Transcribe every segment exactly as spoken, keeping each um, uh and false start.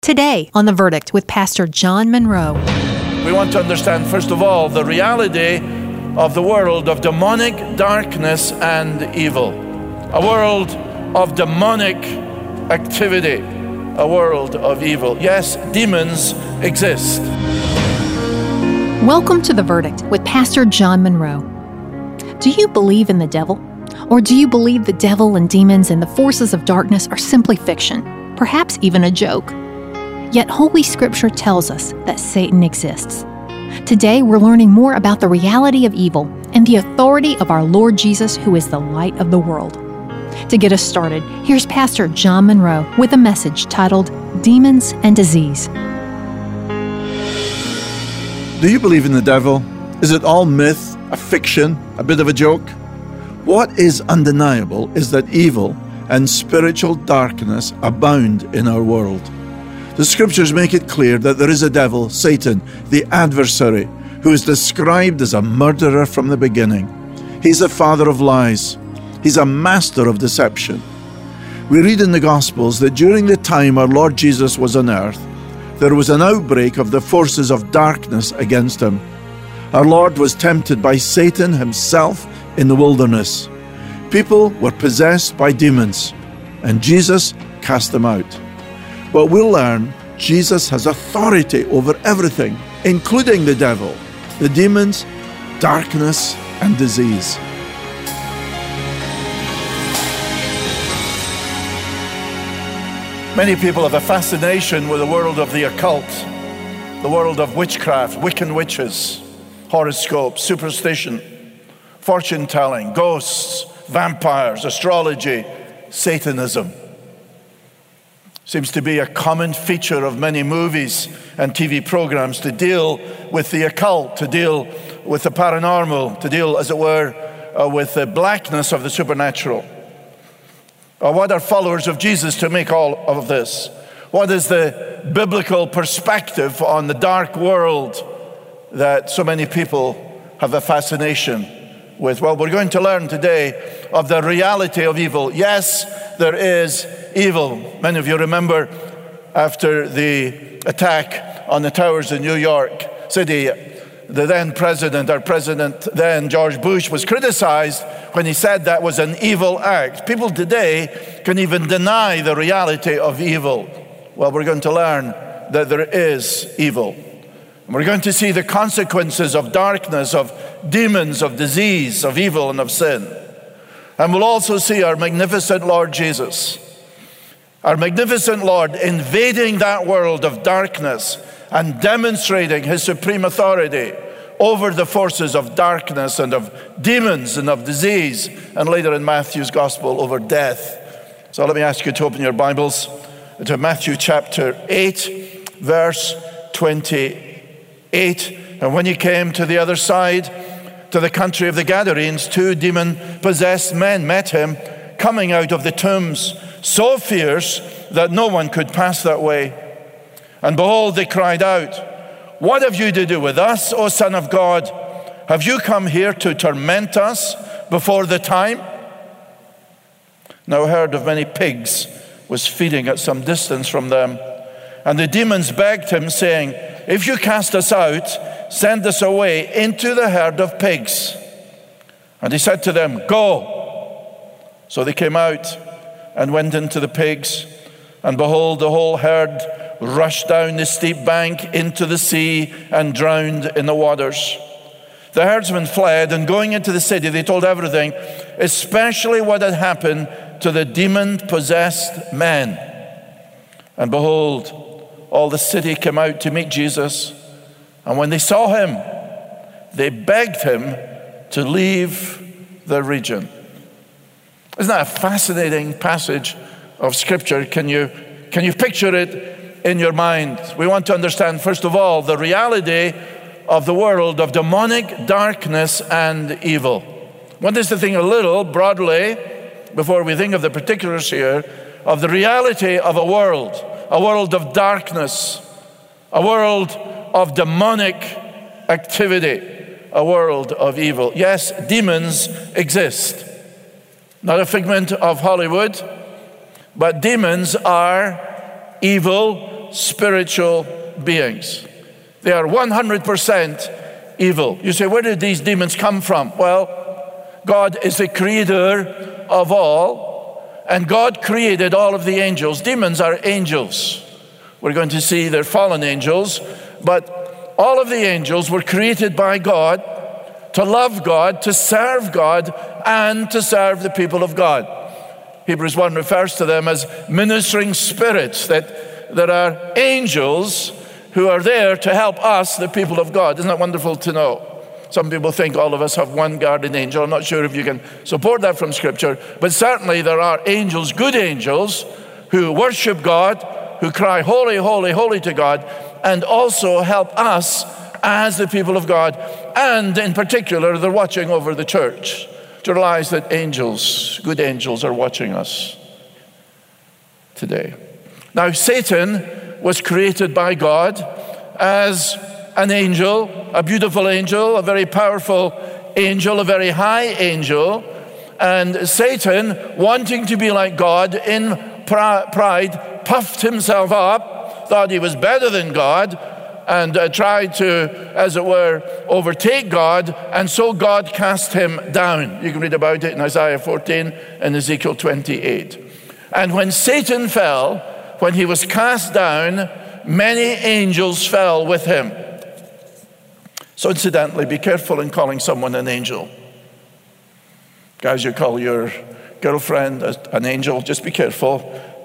Today on The Verdict with Pastor John Monroe. We want to understand, first of all, the reality of the world of demonic darkness and evil. A world of demonic activity. A world of evil. Yes, demons exist. Welcome to The Verdict with Pastor John Monroe. Do you believe in the devil? Or do you believe the devil and demons and the forces of darkness are simply fiction, perhaps even a joke? Yet Holy Scripture tells us that Satan exists. Today we're learning more about the reality of evil and the authority of our Lord Jesus, who is the light of the world. To get us started, here's Pastor John Monroe with a message titled Demons and Disease. Do you believe in the devil? Is it all myth, a fiction, a bit of a joke? What is undeniable is that evil and spiritual darkness abound in our world. The Scriptures make it clear that there is a devil, Satan, the adversary, who is described as a murderer from the beginning. He's the father of lies. He's a master of deception. We read in the Gospels that during the time our Lord Jesus was on earth, there was an outbreak of the forces of darkness against him. Our Lord was tempted by Satan himself in the wilderness. People were possessed by demons, and Jesus cast them out. But we'll learn Jesus has authority over everything, including the devil, the demons, darkness, and disease. Many people have a fascination with the world of the occult, the world of witchcraft, Wiccan witches, horoscopes, superstition, fortune-telling, ghosts, vampires, astrology, Satanism. Seems to be a common feature of many movies and T V programs to deal with the occult, to deal with the paranormal, to deal, as it were, uh, with the blackness of the supernatural. Uh, what are followers of Jesus to make all of this? What is the biblical perspective on the dark world that so many people have a fascination with? Well, we're going to learn today of the reality of evil. Yes, there is evil. Many of you remember after the attack on the towers in New York City, the then president, our president then, George Bush, was criticized when he said that was an evil act. People today can even deny the reality of evil. Well, we're going to learn that there is evil. And we're going to see the consequences of darkness, of demons, of disease, of evil, and of sin. And we'll also see our magnificent Lord Jesus, our magnificent Lord invading that world of darkness and demonstrating his supreme authority over the forces of darkness and of demons and of disease, and later in Matthew's gospel over death. So let me ask you to open your Bibles to Matthew chapter eight, verse twenty-eight. And when he came to the other side, to the country of the Gadarenes, two demon-possessed men met him, coming out of the tombs, so fierce that no one could pass that way. And behold, they cried out, "What have you to do with us, O Son of God? Have you come here to torment us before the time?" Now a herd of many pigs was feeding at some distance from them. And the demons begged him, saying, "If you cast us out, send us away into the herd of pigs." And he said to them, "Go." So they came out and went into the pigs. And behold, the whole herd rushed down the steep bank into the sea and drowned in the waters. The herdsmen fled, and going into the city, they told everything, especially what had happened to the demon-possessed men. And behold, all the city came out to meet Jesus. And when they saw him, they begged him to leave the region. Isn't that a fascinating passage of Scripture? Can you, can you picture it in your mind? We want to understand, first of all, the reality of the world of demonic darkness and evil. I want us to think a little broadly, before we think of the particulars here, of the reality of a world, a world of darkness, a world of demonic activity, a world of evil. Yes, demons exist. Not a figment of Hollywood, but demons are evil spiritual beings. They are one hundred percent evil. You say, where did these demons come from? Well, God is the creator of all, and God created all of the angels. Demons are angels. We're going to see they're fallen angels, but all of the angels were created by God to love God, to serve God, and to serve the people of God. Hebrews one refers to them as ministering spirits, that there are angels who are there to help us, the people of God. Isn't that wonderful to know? Some people think all of us have one guardian angel. I'm not sure if you can support that from Scripture, but certainly there are angels, good angels, who worship God, who cry, holy, holy, holy to God, and also help us as the people of God. And in particular, they're watching over the church. To realize that angels, good angels, are watching us today. Now, Satan was created by God as an angel, a beautiful angel, a very powerful angel, a very high angel. And Satan, wanting to be like God in pride, puffed himself up, thought he was better than God, and uh, tried to, as it were, overtake God, and so God cast him down. You can read about it in Isaiah fourteen and Ezekiel twenty-eight. And when Satan fell, when he was cast down, many angels fell with him. So incidentally, be careful in calling someone an angel. Guys, you call your girlfriend an angel, just be careful.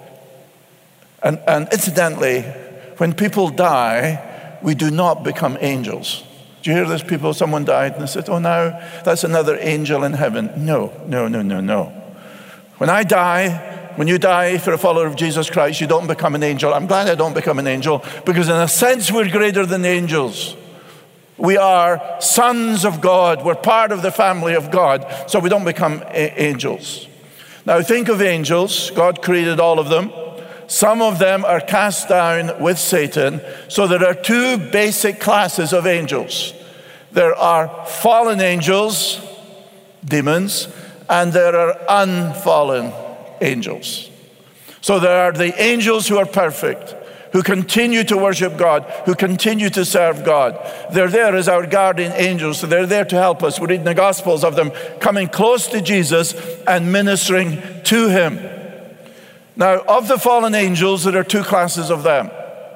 And, and incidentally, when people die, we do not become angels. Do you hear this? People, someone died and they said, oh, now that's another angel in heaven. No, no, no, no, no. When I die, when you die, if you're a follower of Jesus Christ, you don't become an angel. I'm glad I don't become an angel, because in a sense, we're greater than angels. We are sons of God. We're part of the family of God, so we don't become a- angels. Now, think of angels. God created all of them. Some of them are cast down with Satan. So there are two basic classes of angels. There are fallen angels, demons, and there are unfallen angels. So there are the angels who are perfect, who continue to worship God, who continue to serve God. They're there as our guardian angels, so they're there to help us. We read in the Gospels of them coming close to Jesus and ministering to him. Now, of the fallen angels, there are two classes of them.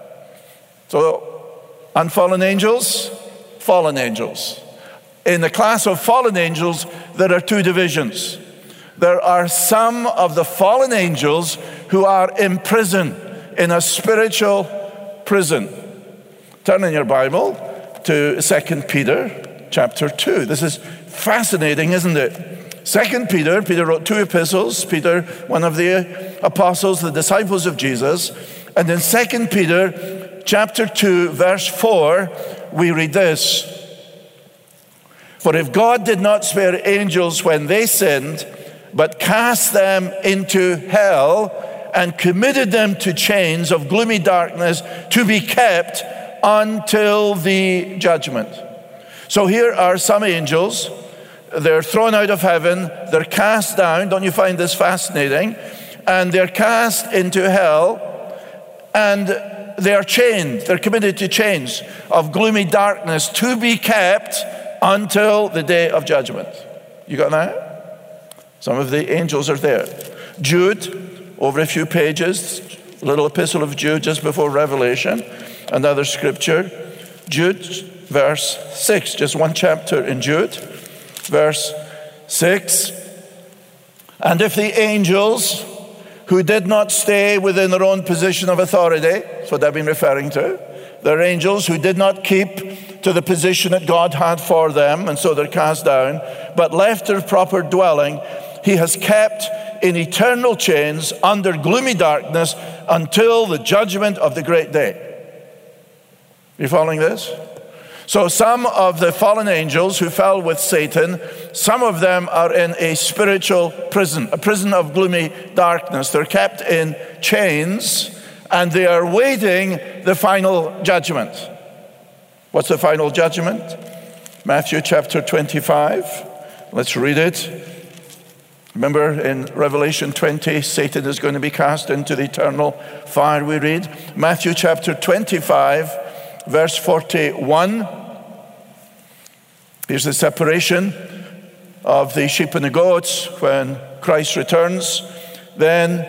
So, unfallen angels, fallen angels. In the class of fallen angels, there are two divisions. There are some of the fallen angels who are in prison, in a spiritual prison. Turn in your Bible to Second Peter chapter two. This is fascinating, isn't it? Second Peter, Peter wrote two epistles. Peter, one of the apostles, the disciples of Jesus. And in Second Peter chapter two, verse four, we read this. For if God did not spare angels when they sinned, but cast them into hell and committed them to chains of gloomy darkness to be kept until the judgment. So here are some angels. They're thrown out of heaven. They're cast down. Don't you find this fascinating? And they're cast into hell, and they are chained. They're committed to chains of gloomy darkness to be kept until the day of judgment. You got that? Some of the angels are there. Jude, over a few pages, little epistle of Jude just before Revelation, another scripture. Jude, verse six, just one chapter in Jude. Verse six, and if the angels who did not stay within their own position of authority, that's what I've been referring to, they're angels who did not keep to the position that God had for them, and so they're cast down, but left their proper dwelling, he has kept in eternal chains under gloomy darkness until the judgment of the great day. You following this? So some of the fallen angels who fell with Satan, some of them are in a spiritual prison, a prison of gloomy darkness. They're kept in chains, and they are waiting the final judgment. What's the final judgment? Matthew chapter twenty-five. Let's read it. Remember in Revelation twenty, Satan is going to be cast into the eternal fire, we read. Matthew chapter twenty-five, verse forty-one. Here's the separation of the sheep and the goats when Christ returns. Then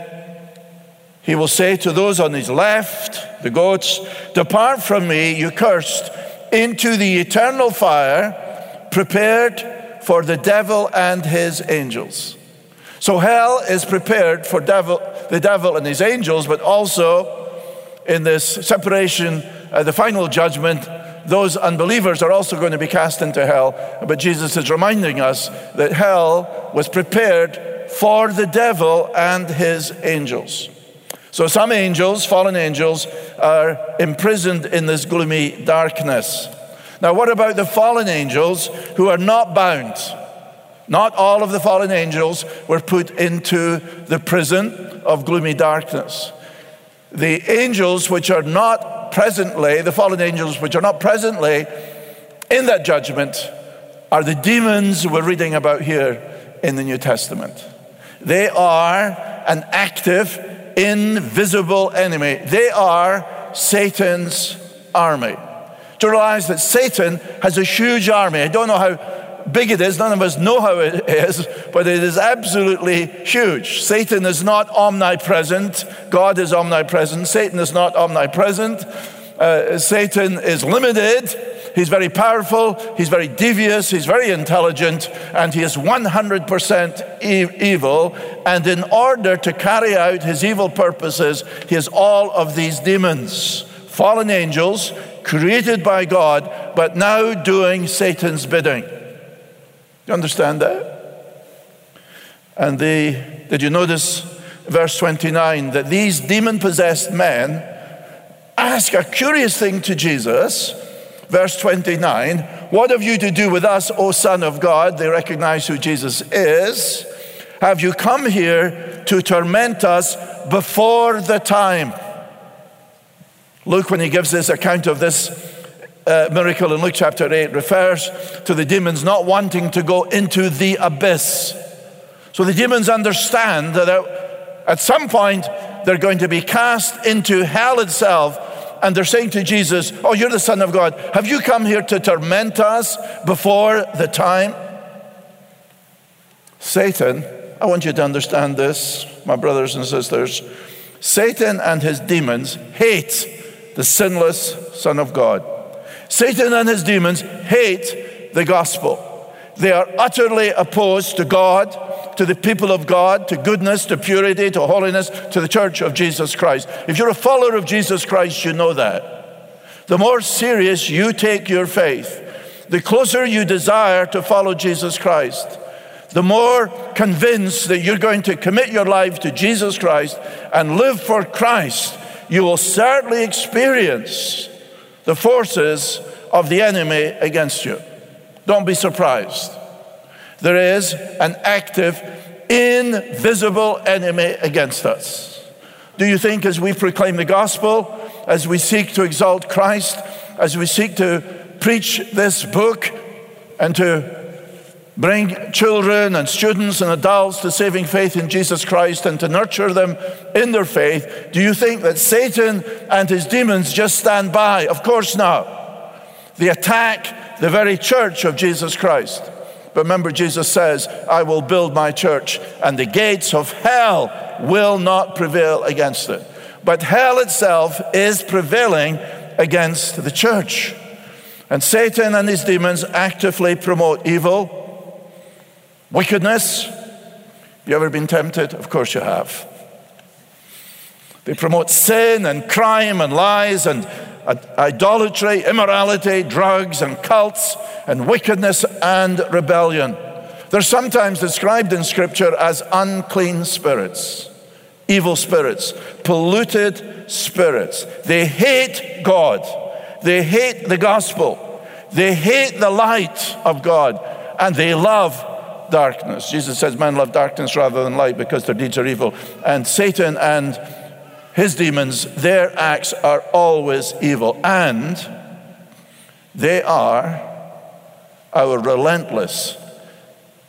he will say to those on his left, the goats, "Depart from me, you cursed, into the eternal fire prepared for the devil and his angels." So hell is prepared for devil, the devil and his angels, but also in this separation, uh, the final judgment, those unbelievers are also going to be cast into hell. But Jesus is reminding us that hell was prepared for the devil and his angels. So some angels, fallen angels, are imprisoned in this gloomy darkness. Now, what about the fallen angels who are not bound? Not all of the fallen angels were put into the prison of gloomy darkness. The angels which are not presently, the fallen angels which are not presently in that judgment, are the demons we're reading about here in the New Testament. They are an active, invisible enemy. They are Satan's army. To realize that Satan has a huge army. I don't know how big it is. None of us know how it is, but it is absolutely huge. Satan is not omnipresent. God is omnipresent. Satan is not omnipresent. Uh, Satan is limited. He's very powerful. He's very devious. He's very intelligent. And he is one hundred percent e- evil. And in order to carry out his evil purposes, he has all of these demons, fallen angels, created by God, but now doing Satan's bidding. You understand that? And they, did you notice verse twenty-nine, that these demon-possessed men ask a curious thing to Jesus. Verse twenty-nine, "What have you to do with us, O Son of God?" They recognize who Jesus is. "Have you come here to torment us before the time?" Luke, when he gives this account of this uh, miracle in Luke chapter eight, refers to the demons not wanting to go into the abyss. So the demons understand that at some point they're going to be cast into hell itself, and they're saying to Jesus, "Oh, you're the Son of God. Have you come here to torment us before the time?" Satan, I want you to understand this, my brothers and sisters. Satan and his demons hate the sinless Son of God. Satan and his demons hate the gospel. They are utterly opposed to God, to the people of God, to goodness, to purity, to holiness, to the church of Jesus Christ. If you're a follower of Jesus Christ, you know that. The more serious you take your faith, the closer you desire to follow Jesus Christ, the more convinced that you're going to commit your life to Jesus Christ and live for Christ, you will certainly experience the forces of the enemy against you. Don't be surprised. There is an active, invisible enemy against us. Do you think as we proclaim the gospel, as we seek to exalt Christ, as we seek to preach this book and to bring children and students and adults to saving faith in Jesus Christ and to nurture them in their faith, do you think that Satan and his demons just stand by? Of course not. They attack the very church of Jesus Christ. But remember, Jesus says, "I will build my church, and the gates of hell will not prevail against it." But hell itself is prevailing against the church. And Satan and his demons actively promote evil, wickedness. You ever been tempted? Of course you have. They promote sin and crime and lies and idolatry, immorality, drugs and cults and wickedness and rebellion. They're sometimes described in Scripture as unclean spirits, evil spirits, polluted spirits. They hate God. They hate the gospel. They hate the light of God, and they love darkness. Jesus says men love darkness rather than light because their deeds are evil. And Satan and his demons, their acts are always evil. And they are our relentless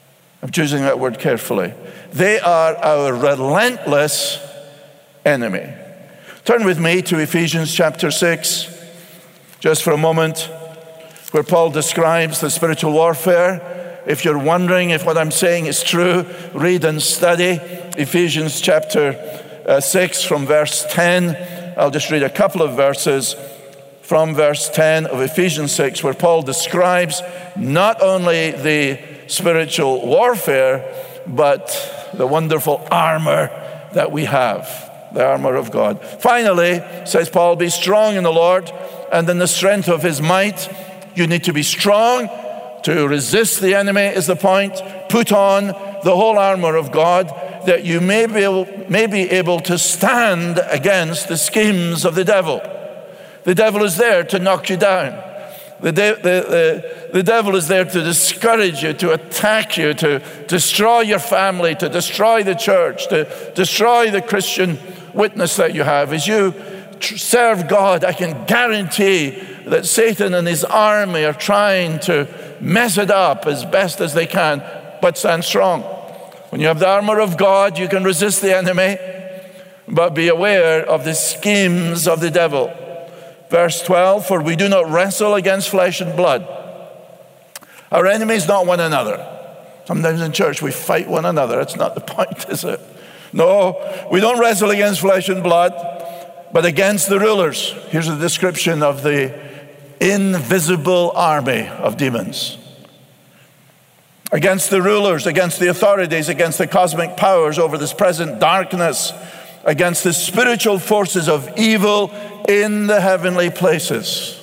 I'm choosing that word carefully. They are our relentless enemy. Turn with me to Ephesians chapter six, just for a moment, where Paul describes the spiritual warfare. If you're wondering if what I'm saying is true, read and study Ephesians chapter uh, six from verse ten. I'll just read a couple of verses from verse ten of Ephesians six, where Paul describes not only the spiritual warfare, but the wonderful armor that we have, the armor of God. Finally, says Paul, be strong in the Lord and in the strength of his might. You need to be strong to resist the enemy is the point. Put on the whole armor of God that you may be able, may be able to stand against the schemes of the devil. The devil is there to knock you down. The, de- the, the, the devil is there to discourage you, to attack you, to destroy your family, to destroy the church, to destroy the Christian witness that you have. As you tr- serve God, I can guarantee that Satan and his army are trying to mess it up as best as they can, but stand strong. When you have the armor of God, you can resist the enemy, but be aware of the schemes of the devil. Verse twelve, for we do not wrestle against flesh and blood. Our enemy is not one another. Sometimes in church we fight one another. That's not the point, is it? No, we don't wrestle against flesh and blood, but against the rulers. Here's a description of the invisible army of demons. Against the rulers, against the authorities, against the cosmic powers over this present darkness, against the spiritual forces of evil in the heavenly places.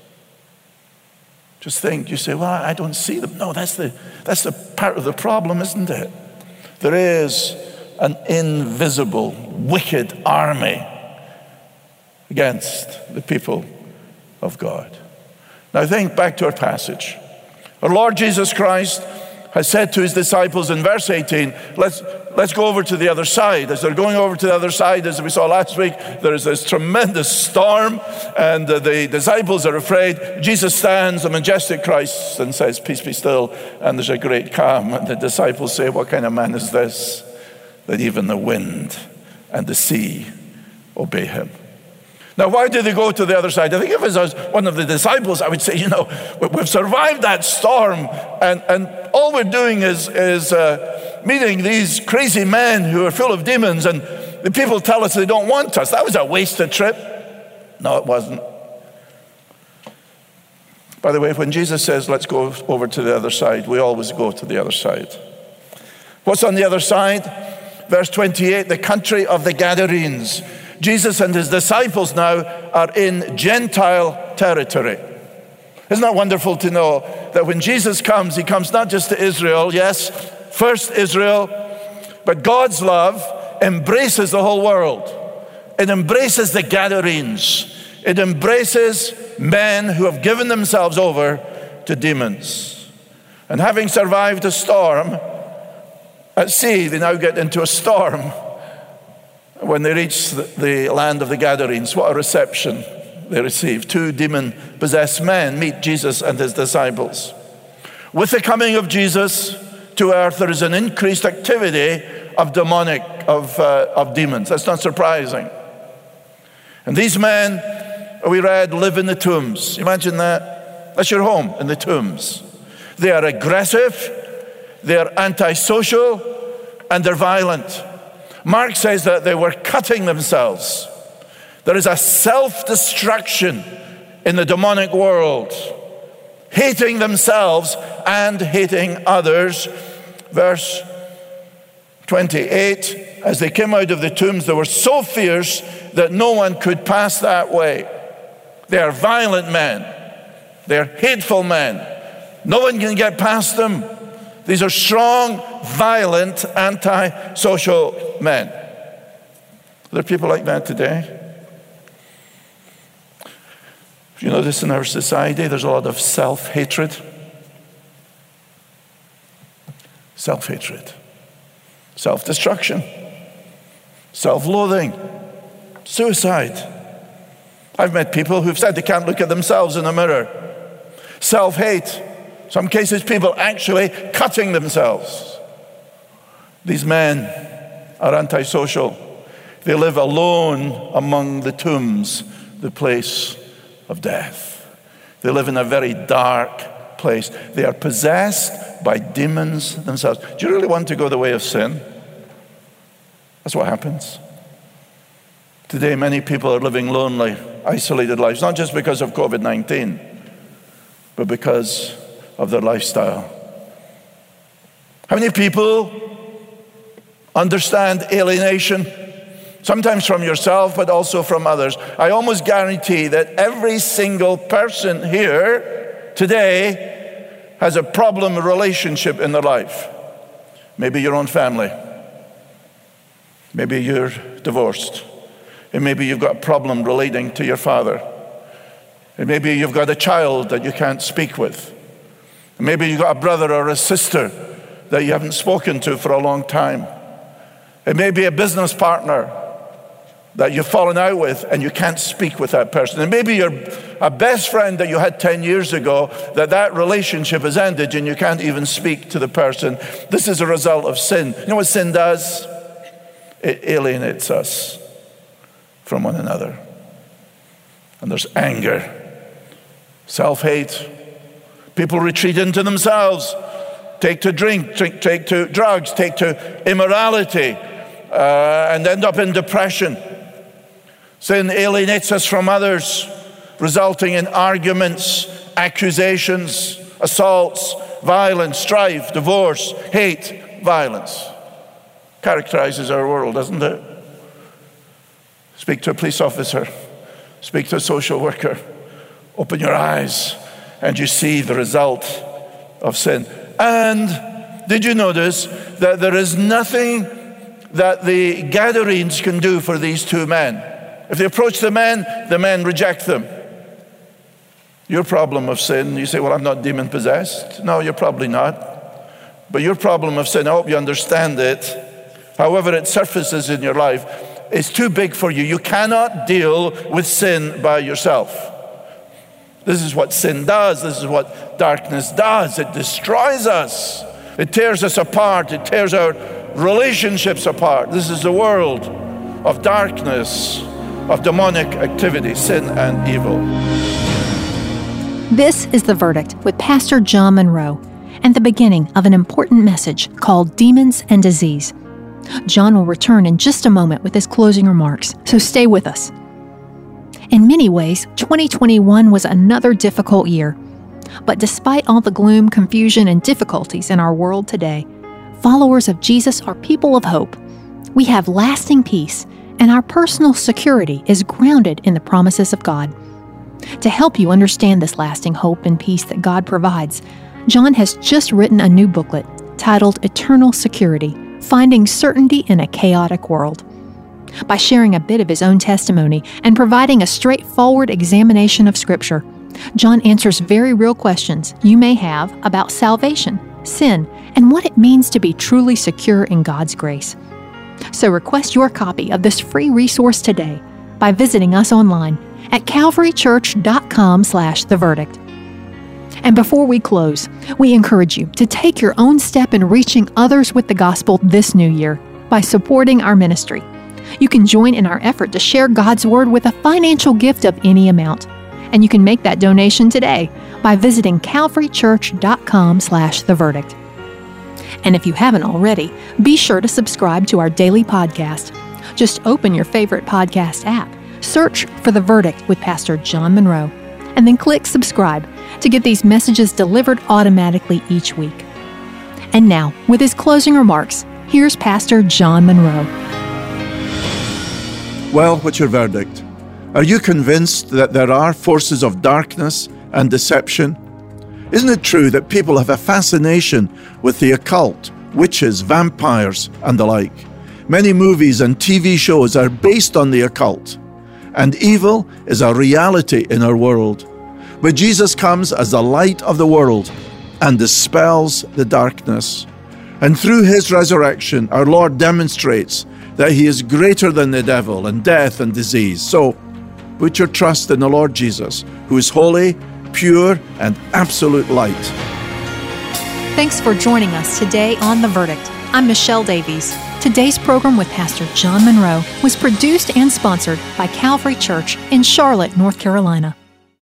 Just think, you say, well, I don't see them. No, that's the, that's the part of the problem, isn't it? There is an invisible, wicked army against the people of God. Now think back to our passage. Our Lord Jesus Christ has said to his disciples in verse eighteen, let's, let's go over to the other side. As they're going over to the other side, as we saw last week, there is this tremendous storm, and uh, the disciples are afraid. Jesus stands, the majestic Christ, and says, peace be still, and there's a great calm. And the disciples say, what kind of man is this, that even the wind and the sea obey him? Now, why did they go to the other side? I think if I was one of the disciples, I would say, you know, we've survived that storm, and, and all we're doing is, is uh, meeting these crazy men who are full of demons, and the people tell us they don't want us. That was a wasted trip. No, it wasn't. By the way, when Jesus says, let's go over to the other side, we always go to the other side. What's on the other side? Verse twenty-eight, the country of the Gadarenes. Jesus and his disciples now are in Gentile territory. Isn't that wonderful to know that when Jesus comes, he comes not just to Israel, yes, first Israel, but God's love embraces the whole world. It embraces the Gadarenes. It embraces men who have given themselves over to demons. And having survived a storm at sea, they now get into a storm. When they reach the land of the Gadarenes, what a reception they receive. Two demon-possessed men meet Jesus and his disciples. With the coming of Jesus to earth, there is an increased activity of demonic, of, uh, of demons. That's not surprising. And these men, we read, live in the tombs. Imagine that. That's your home, in the tombs. They are aggressive, they are antisocial, and they're violent. Mark says that they were cutting themselves. There is a self-destruction in the demonic world, hating themselves and hating others. Verse twenty-eight, as they came out of the tombs, they were so fierce that no one could pass that way. They are violent men. They are hateful men. No one can get past them. These are strong, violent, anti-social men. Are there people like that today? If you notice in our society, there's a lot of self-hatred. Self-hatred. Self-destruction. Self-loathing. Suicide. I've met people who've said they can't look at themselves in a mirror. Self-hate. Some cases, people actually cutting themselves. These men are antisocial. They live alone among the tombs, the place of death. They live in a very dark place. They are possessed by demons themselves. Do you really want to go the way of sin? That's what happens. Today, many people are living lonely, isolated lives, not just because of covid nineteen, but because of their lifestyle. How many people understand alienation? Sometimes from yourself, but also from others. I almost guarantee that every single person here today has a problem relationship in their life. Maybe your own family. Maybe you're divorced. And maybe you've got a problem relating to your father. And maybe you've got a child that you can't speak with. And maybe you've got a brother or a sister that you haven't spoken to for a long time. It may be a business partner that you've fallen out with and you can't speak with that person. And maybe you're a best friend that you had ten years ago, that that relationship has ended and you can't even speak to the person. This is a result of sin. You know what sin does? It alienates us from one another. And there's anger, self-hate. People retreat into themselves, take to drink, drink take to drugs, take to immorality, uh, and end up in depression. Sin alienates us from others, resulting in arguments, accusations, assaults, violence, strife, divorce, hate, violence. Characterizes our world, doesn't it? Speak to a police officer, speak to a social worker, open your eyes, and you see the result of sin. And did you notice that there is nothing that the Gadarenes can do for these two men? If they approach the men, the men reject them. Your problem of sin, you say, well, I'm not demon possessed. No, you're probably not. But your problem of sin, I hope you understand it, however it surfaces in your life, is too big for you. You cannot deal with sin by yourself. This is what sin does. This is what darkness does. It destroys us. It tears us apart. It tears our relationships apart. This is the world of darkness, of demonic activity, sin and evil. This is The Verdict with Pastor John Monroe and the beginning of an important message called Demons and Disease. John will return in just a moment with his closing remarks, so stay with us. In many ways, twenty twenty-one was another difficult year. But despite all the gloom, confusion, and difficulties in our world today, followers of Jesus are people of hope. We have lasting peace, and our personal security is grounded in the promises of God. To help you understand this lasting hope and peace that God provides, John has just written a new booklet titled Eternal Security: Finding Certainty in a Chaotic World. By sharing a bit of his own testimony and providing a straightforward examination of Scripture, John answers very real questions you may have about salvation, sin, and what it means to be truly secure in God's grace. So request your copy of this free resource today by visiting us online at calvarychurch.com slash the verdict. And before we close, we encourage you to take your own step in reaching others with the gospel this new year by supporting our ministry. You can join in our effort to share God's Word with a financial gift of any amount. And you can make that donation today by visiting calvarychurch.com slash the verdict. And if you haven't already, be sure to subscribe to our daily podcast. Just open your favorite podcast app, search for The Verdict with Pastor John Monroe, and then click subscribe to get these messages delivered automatically each week. And now, with his closing remarks, here's Pastor John Monroe. Well, what's your verdict? Are you convinced that there are forces of darkness and deception? Isn't it true that people have a fascination with the occult, witches, vampires, and the like? Many movies and T V shows are based on the occult, and evil is a reality in our world. But Jesus comes as the light of the world and dispels the darkness. And through his resurrection, our Lord demonstrates that he is greater than the devil and death and disease. So, put your trust in the Lord Jesus, who is holy, pure, and absolute light. Thanks for joining us today on The Verdict. I'm Michelle Davies. Today's program with Pastor John Monroe was produced and sponsored by Calvary Church in Charlotte, North Carolina.